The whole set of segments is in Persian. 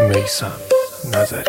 میثم نظری.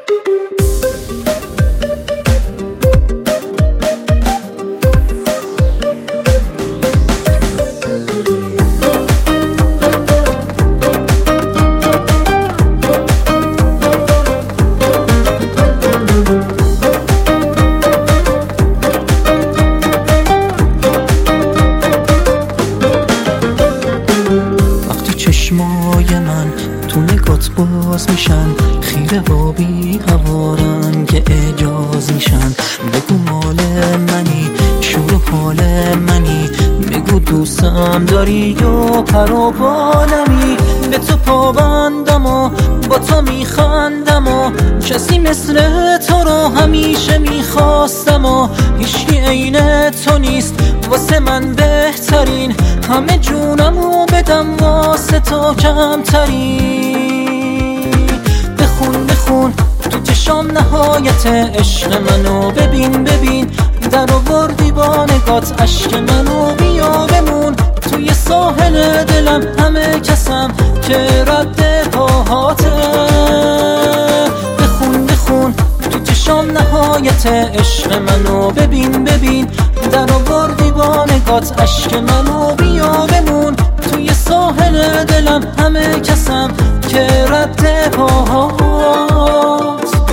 چشمای من تو نگات باز میشن، خیره و بی هوارن که اجاز میشن. بگو مال منی، شور و حال منی، بگو دوستم داری و پر و بالمی. به تو پابندم و با تو میخندم و کسی مثل تو رو همیشه میخواستم و هیچکی عین تو نیست واسه من بهترین. همه جونمو بدم واسه تو کمترین. بخون بخون تو چشام نهایت عشق منو، ببین ببین در آوردی با نگات عشق منو. بیا بمون توی ساحل دلم، همه کسم که رد پاهاته. بخون بخون تو چشام نهایت عشق منو، ببین ببین در آوردی با نگات عشق منو. بیا بمون توی ساحل دلم، همه کسم که رد پاهات.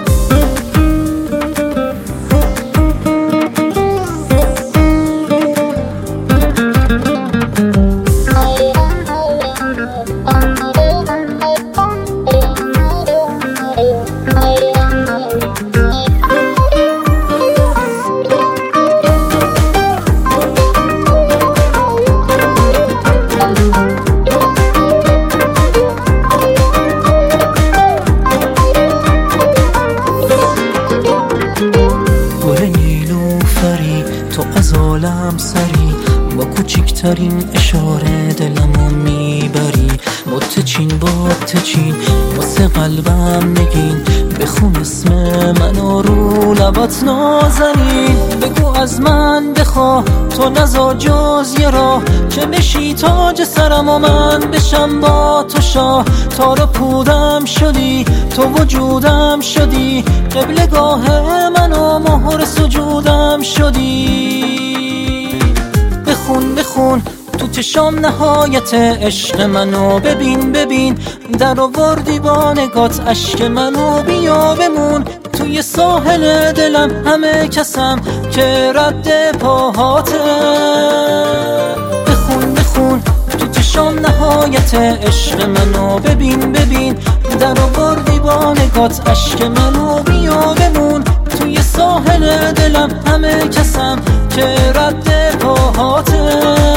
تو از عالم سری، با کوچکترین اشاره دلمو میبری. متچین باتچین واسه قلبم نگین، بخون اسم منو رو لبات نازنین. بگو از من بخوا تو نزار جز یه راه، که بشی تاج سرم و من بشم با تو شاه. تار و پودم شدی تو، وجودم شدی، قبلگاه منو مهر سجودم شدی. بخون بخون تو چشام نهایت عشق منو، ببین ببین در آوردی با نگات عشق منو. بیا بمون توی ساحل دلم، همه کسم که رد پاهاته. بخون بخون تو چشام نهایت عشق منو، ببین ببین در آوردی با نگات عشق منو. بیا بمون توی ساحل دلم، همه کسم که رد پاهاته.